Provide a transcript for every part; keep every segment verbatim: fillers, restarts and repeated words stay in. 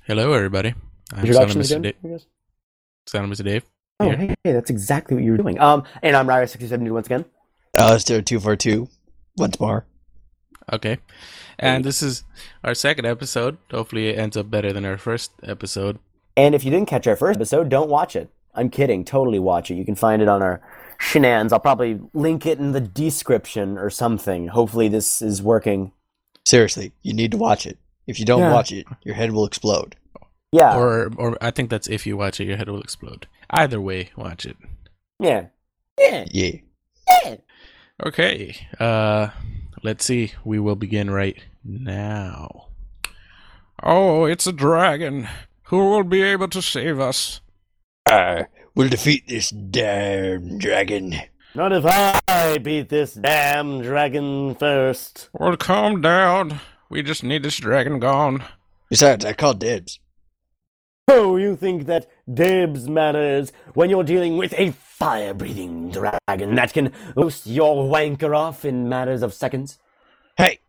Hello, everybody. I'm Introductions Son of again, Mister Da- I guess? Son of Mister Dave. Oh, Here. hey, hey, that's exactly what you were doing. Um, and I'm Ryra sixty seventy once again. Alistair two four two. Once more. Okay. And this is our second episode. Hopefully, it ends up better than our first episode. And if you didn't catch our first episode, don't watch it. I'm kidding. Totally watch it. You can find it on our shenanigans. I'll probably link it in the description or something. Hopefully, this is working. Seriously, you need to watch it. If you don't Yeah. watch it, your head will explode. Yeah. Or, or I think that's if you watch it, your head will explode. Either way, watch it. yeah. Yeah. Yeah. Yeah. Okay. Uh, let's see. We will begin right now. Oh, it's a dragon. Who will be able to save us? I will defeat this damn dragon. Not if I beat this damn dragon first. Well, calm down. We just need this dragon gone. Besides, I called dibs. Oh, you think that dibs matters when you're dealing with a fire-breathing dragon that can roast your wanker off in matters of seconds? Hey!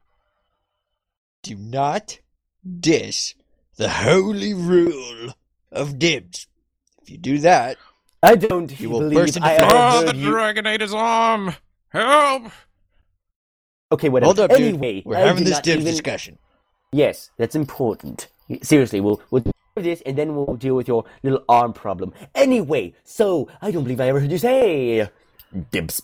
Do not diss the holy rule of dibs. If you do that, I don't You will believe burst into I flames. ever Oh, the heard you... dragon ate his arm. Help! Okay, whatever. hold up, dude. Anyway, We're I having did this not dibs even- discussion. Yes, that's important. Seriously, we'll we'll do this and then we'll deal with your little arm problem. Anyway, so I don't believe I ever heard you say dibs.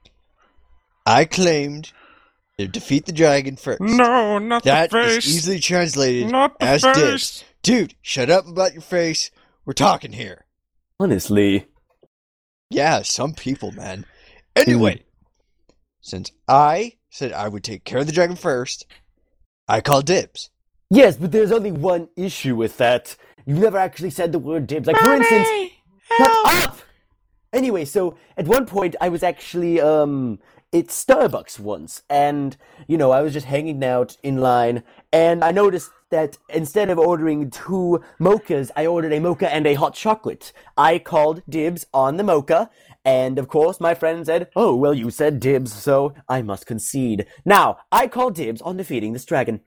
I claimed to defeat the dragon first. No, not That the is face. easily translated Not the as face. dibs. Dude, shut up about your face. We're talking here. Honestly, Yeah, some people, man. Anyway, since I said I would take care of the dragon first, I called dibs. yes, but there's only one issue with that. You never actually said the word dibs. Like, for instance, shut up! Anyway, so at one point I was actually um at Starbucks once, and you know I was just hanging out in line, and I noticed that instead of ordering two mochas, I ordered a mocha and a hot chocolate. I called dibs on the mocha, and of course my friend said, "Oh well, you said dibs, so I must concede." Now I call dibs on defeating this dragon.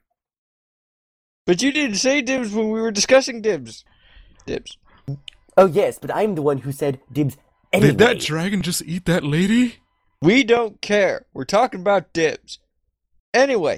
But you didn't say dibs when we were discussing dibs. Dibs. Oh yes, but I'm the one who said dibs anyway. Did that dragon just eat that lady? We don't care. We're talking about dibs. Anyway,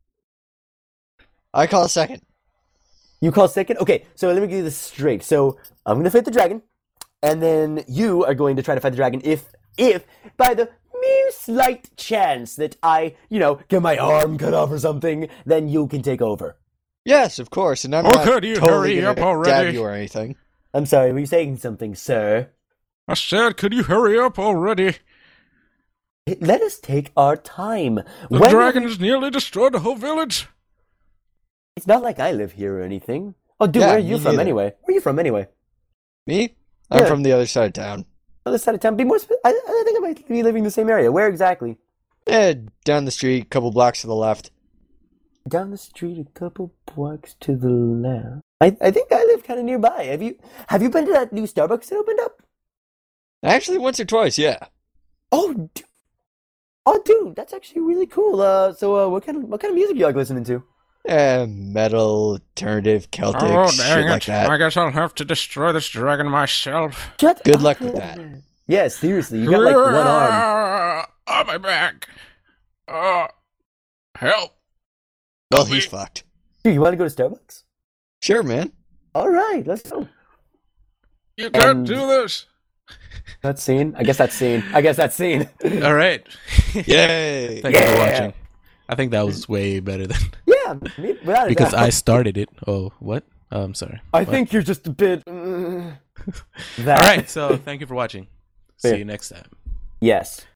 I call second. You call second? Okay, so let me get this straight. So I'm gonna fight the dragon, and then you are going to try to fight the dragon if, if, by the mere slight chance that I, you know, get my arm cut off or something, then you can take over. Yes, of course, and I'm Oh, not could you totally hurry gonna up already? stab you or anything. I'm sorry, were you saying something, sir? I said, could you hurry up already? Let us take our time. The When- dragon has nearly destroyed the whole village. It's not like I live here or anything. Oh, dude, Yeah, where are you me from neither. anyway? Where are you from anyway? Me? I'm Yeah. from the other side of town. Other side of town. Be more. Spe- I, I think I might be living in the same area. Where exactly? Eh, down the street, couple blocks to the left. Down the street, a couple blocks to the left. I, I think I live kind of nearby. Have you Have you been to that new Starbucks that opened up? Actually, once or twice, yeah. Oh, dude. Oh, dude, that's actually really cool. Uh, so uh, what kind of what kind of music do you like listening to? Eh, metal, alternative, Celtic, Oh, shit dang like it. that. I guess I'll have to destroy this dragon myself. Shut Good up. luck with that. Yeah, seriously, you got like one arm. Ah, on my back. Oh, help. Well, Help he's me. fucked. Dude, you want to go to Starbucks? Sure, man. All right, let's go. You can't And- do this. That's scene. I guess that's scene. I guess that's scene. All right. Yay! Thank you for Yeah. watching. I think that was way better than Yeah, me, without a because doubt. I started it. Oh, what? Oh, I'm sorry. I What? think you're just a bit. uh, that. All right. So thank you for watching. See Yeah. you next time. Yes.